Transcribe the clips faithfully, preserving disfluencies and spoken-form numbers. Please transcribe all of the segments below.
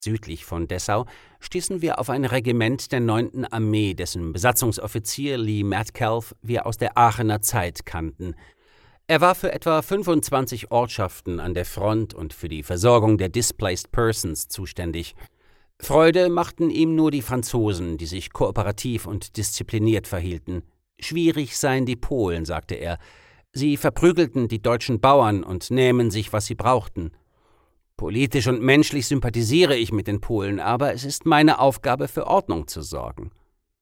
Südlich von Dessau stießen wir auf ein Regiment der neunten Armee, dessen Besatzungsoffizier Lee Metcalf wir aus der Aachener Zeit kannten. Er war für etwa fünfundzwanzig Ortschaften an der Front und für die Versorgung der Displaced Persons zuständig. Freude machten ihm nur die Franzosen, die sich kooperativ und diszipliniert verhielten. Schwierig seien die Polen, sagte er. Sie verprügelten die deutschen Bauern und nähmen sich, was sie brauchten. Politisch und menschlich sympathisiere ich mit den Polen, aber es ist meine Aufgabe, für Ordnung zu sorgen.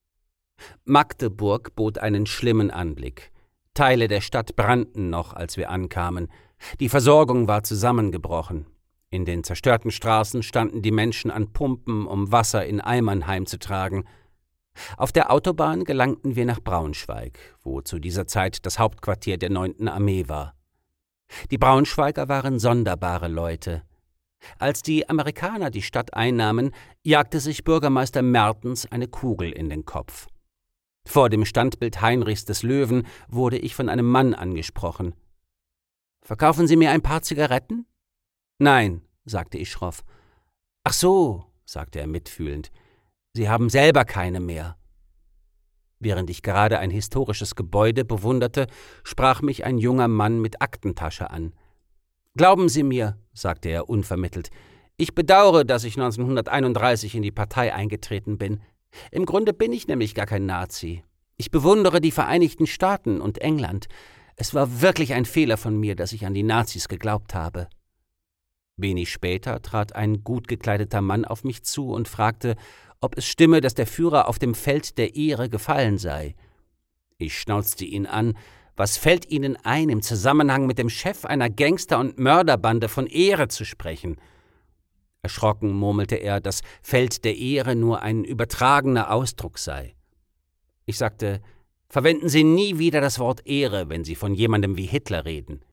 Magdeburg bot einen schlimmen Anblick. Teile der Stadt brannten noch, als wir ankamen. Die Versorgung war zusammengebrochen. In den zerstörten Straßen standen die Menschen an Pumpen, um Wasser in Eimern heimzutragen. Auf der Autobahn gelangten wir nach Braunschweig, wo zu dieser Zeit das Hauptquartier der neunten Armee war. Die Braunschweiger waren sonderbare Leute. Als die Amerikaner die Stadt einnahmen, jagte sich Bürgermeister Mertens eine Kugel in den Kopf. Vor dem Standbild Heinrichs des Löwen wurde ich von einem Mann angesprochen. »Verkaufen Sie mir ein paar Zigaretten?« »Nein«, sagte ich schroff. »Ach so«, sagte er mitfühlend, »Sie haben selber keine mehr.« Während ich gerade ein historisches Gebäude bewunderte, sprach mich ein junger Mann mit Aktentasche an. »Glauben Sie mir«, sagte er unvermittelt, »ich bedauere, dass ich neunzehnhunderteinunddreißig in die Partei eingetreten bin. Im Grunde bin ich nämlich gar kein Nazi. Ich bewundere die Vereinigten Staaten und England. Es war wirklich ein Fehler von mir, dass ich an die Nazis geglaubt habe.« Wenig später trat ein gut gekleideter Mann auf mich zu und fragte, ob es stimme, dass der Führer auf dem Feld der Ehre gefallen sei. Ich schnauzte ihn an. Was fällt Ihnen ein, im Zusammenhang mit dem Chef einer Gangster- und Mörderbande von Ehre zu sprechen? Erschrocken murmelte er, dass Feld der Ehre nur ein übertragener Ausdruck sei. Ich sagte, verwenden Sie nie wieder das Wort Ehre, wenn Sie von jemandem wie Hitler reden.